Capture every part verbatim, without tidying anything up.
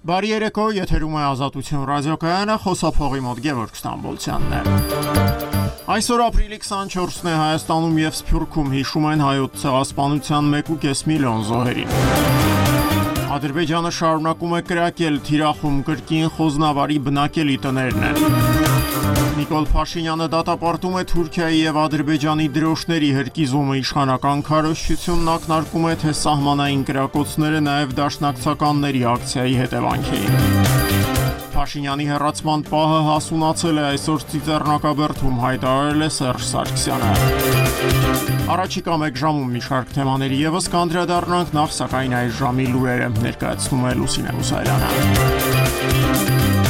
Բարի երեկո, եթերում է Ազատություն ռադիոկայանը, խոսափողի մոտ Գևորգ Ստամբոլցյանն է։ Այսօր ապրիլի քսանչորսն է, Հայաստանում և Սփյուռքում հիշում են հայոց ցեղասպանության մեկուկես միլիոն զոհերին։ Ադրբեջանը շարունակում է կրակել, թիրախում կրկին խոզնավարի բնակելի տներն են։ Նիկոլ Փաշինյանը դատապարտում է Թուրքիայի և Ադրբեջանի դրոշների հրկիզումը, իշխանական քարոզչությունն ակնարկում է, թե սահմանային կրակոցները նաև դաշնակցականների ակցիայի հետևանք էին։ Փաշինյանի հեռացման պահը հասունացել է, այսօր Ծիծեռնակաբերդում հայտարարել է Սերժ Սարգսյանը։ Առաջիկա մեկ ժամում մի շարք թեմաների ևս կանդրադառնանք, նախ սակայն այս ժամի լուրերը ներկայացնում է Լուսինե Մուսայելյանը։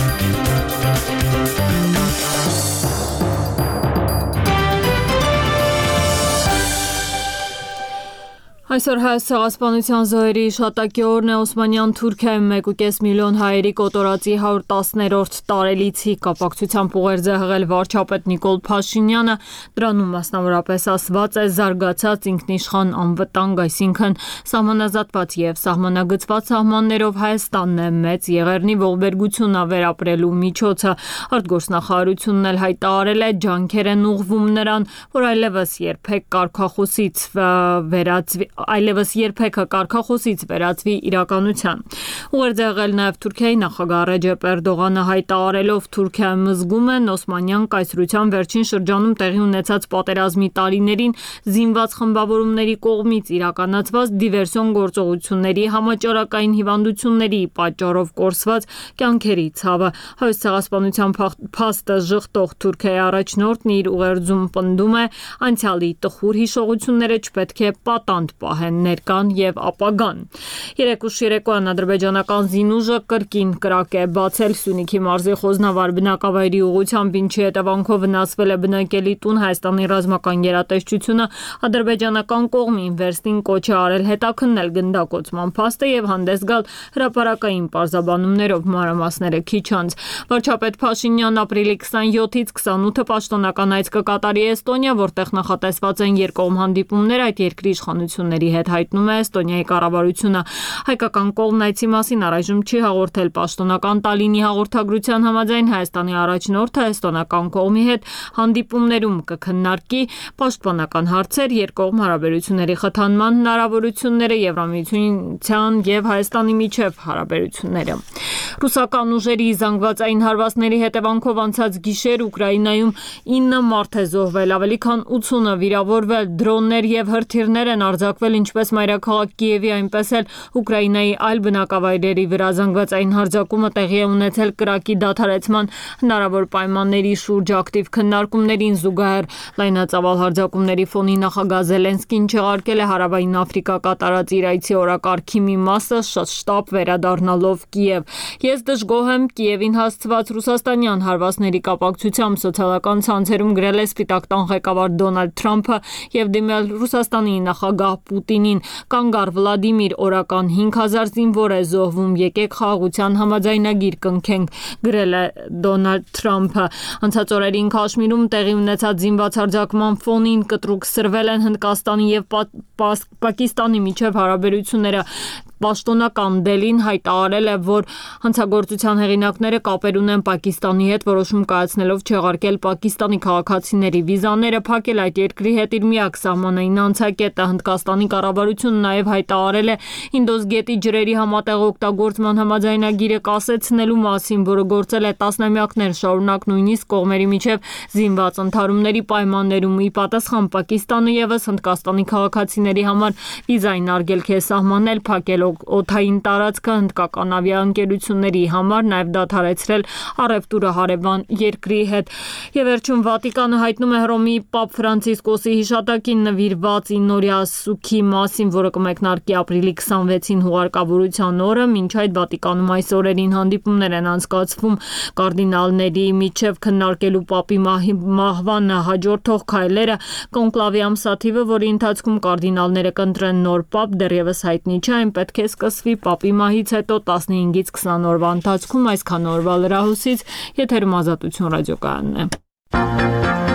Այսօր հայոց ցեղասպանության զոհերի հիշատակի օրն է, Օսմանյան Թուրքիայում մեկուկես միլիոն հայերի կոտորածի հարյուր տասներորդ տարելիցի կապակցությամբ ուղերձ է հղել վարչապետ Նիկոլ Փաշինյանը, դրանում մասնավորապես ասված է զարգացած ինքնիշխան անվտանգ, այսինքն սահմանազատված եւ սահմանագծված սահմաններով Հայաստանն է մեծ եղեռնի ողբերգությունը վերապրելու միջոցը։ Արտգործնախարարությունն էլ հայտարարել է, ջանքեր են ուղղվում նրան, որ այլևս երբեք կարգախոսից վերածվի այլևս երբեք կարգախոսից վերածվի իրականության։ Ուղերձ է եղել նաև Թուրքիայի նախագահ Ռեջեփ Էրդողանը, հայտարարելով Թուրքիայում զգում են Օսմանյան կայսրության վերջին շրջանում տեղի ունեցած պատերազմի տարիներին զինված խմբավորումների կողմից իրականացված դիվերսիոն գործողությունների, համաճարակային հիվանդությունների պատճառով կորսված կյանքերի ցավը։ Հայոց ցեղասպանության փաստը ժխտող Թուրքիայի առաջնորդն իր ուղերձում պնդում է, անցյալի տխուր հիշողությունները չպետք է պատանդ պահեն ներկան եւ ապագան։ Երեկուշ երեկոյան ադրբեջանական զինուժը կրկին կրակ է բացել Սյունիքի մարզի Խոզնավար բնակավայրի ուղղությամբ, ինչի հետևանքով վնասվել է բնակելի տուն։ Հայաստանի ռազմական գերատեսչությունը ադրբեջանական կողմին վերստին կոչ է արել հետաքննել գնդակոծման փաստը եւ հանդես գալ հրապարակային պարզաբանումներով, մանրամասները քիչ անց։ Վարչապետ Փաշինյանն ապրիլի քսանյոթից քսանութը պաշտոնական այց կկատարի Էստոնիա, որտեղ նախատեսված են երկկողմ հանդիպումներ այդ երկրի իշխանությունների հետ, հայտնում է Էստոնիայի կառավարությունը։ Հայկական կողմն այցի մասին առայժմ չի հաղորդել։ Պաշտոնական Տալինի հաղորդագրության համաձայն Հայաստանի առաջնորդը էստոնական կողմի հետ հանդիպումներում կքննարկի պաշտպանական հարցեր, երկկողմ հարաբերությունների խթանման հնարավորությունները, Եվրամիության եւ Հայաստանի միջև հարաբերությունները։ Ռուսական ուժերի զանգվածային հարվածների հետևանքով անցած գիշեր Ուկրաինայում ինը մարդ է զոհվել, ավելի քան ութունը վիրավորվել, դրոններ եւ հրթիռներ են արձակվել ինչպես մայրաքաղաք Կիևի, այնպես էլ Ուկրաինայի այլ բնակավայրերի վրա։ Զանգվածային հարձակումը տեղի է ունեցել կրակի դադարեցման հնարավոր պայմանների շուրջ ակտիվ քննարկումներին զուգահեռ։ Լայնածավալ հարձակումների ֆոնին նախագահ Զելենսկին չեղարկել է Հարավային Աֆրիկա կատարած իր այցի օրակարգի մի մասը, շտապ վերադառնալով Կիև։ Ես դժգոհ եմ Կիևին հասցված ռուսաստանյան հարվածների կապակցությամբ, սոցիալական ցանցերում գրել է Սպիտակ տան ղեկավար Դոնալդ Թրամփը եւ դիմել Ռուսաստանի նախագահ Պուտինին։ Կանգար Վլադիմիր, օրական հինգ հազար զինվոր է զոհվում, եկեք խաղաղության համաձայնագիր կնքենք, գրել է Դոնալդ Թրամփը։ Անցած օրերին Քաշմիրում տեղի ունեցած զինված հարձակման ֆոնին կտրուկ սրվել են Հնդկաստանի եւ Պակիստանի միջև հարաբերությունները։ Պաշտոնական Դելին հայտարարել է, որ հանցագործության հեղինակները կապեր ունեն Պակիստանի հետ, որոշում կայացնելով չեղարկել Պակիստանի քաղաքացիների վիզաները, փակել այդ երկրի հետ իր միակ սահմանային անցակետը։ Հնդկաստանի կառավարությունը նաև հայտարարել է Ինդոս գետի ջրերի համատեղ օգտագործման համաձայնագիրը կասեցնելու մասին, որը գործել է տասնամյակներ շարունակ նույնիսկ կողմերի միջև զինված ընդհարումների պայմաններում։ Ի պատասխան Պակիստանը ևս Հնդկաստանի քաղաքացիների համար վիզային արգելք է սահմանել, փակել օդային տարածքը հնդկական ավիաընկերությունների համար, նաև դադարեցրել առևտուրը հարևան երկրի հետ։ Եվ վերջում Վատիկանը հայտնում է Հռոմի Պապ Ֆրանցիսկոսի հիշատակին նվիրված իննօրյա սուգի մասին, որը կմեկնարկի ապրիլի քսանվեցին հուղարկավորության օրը։ Մինչ այդ Վատիկանում այս օրերին հանդիպումներ են անցկացվում կարդինալների միջև քննարկելու Պապի մահվան հաջորդող քայլերը։ Կոնկլավի ամսաթիվը, որի ընթացքում կարդինալները կընտրեն նոր Պապ, դեռևս հայտնի չէ, այն պետք է սկսվի Պապի մահից հետո տասնհինգից քսան օրվա ընթացքում։ Այսքան օրվա լրահոսից եթերում Ազատություն ռադիոկայանն է։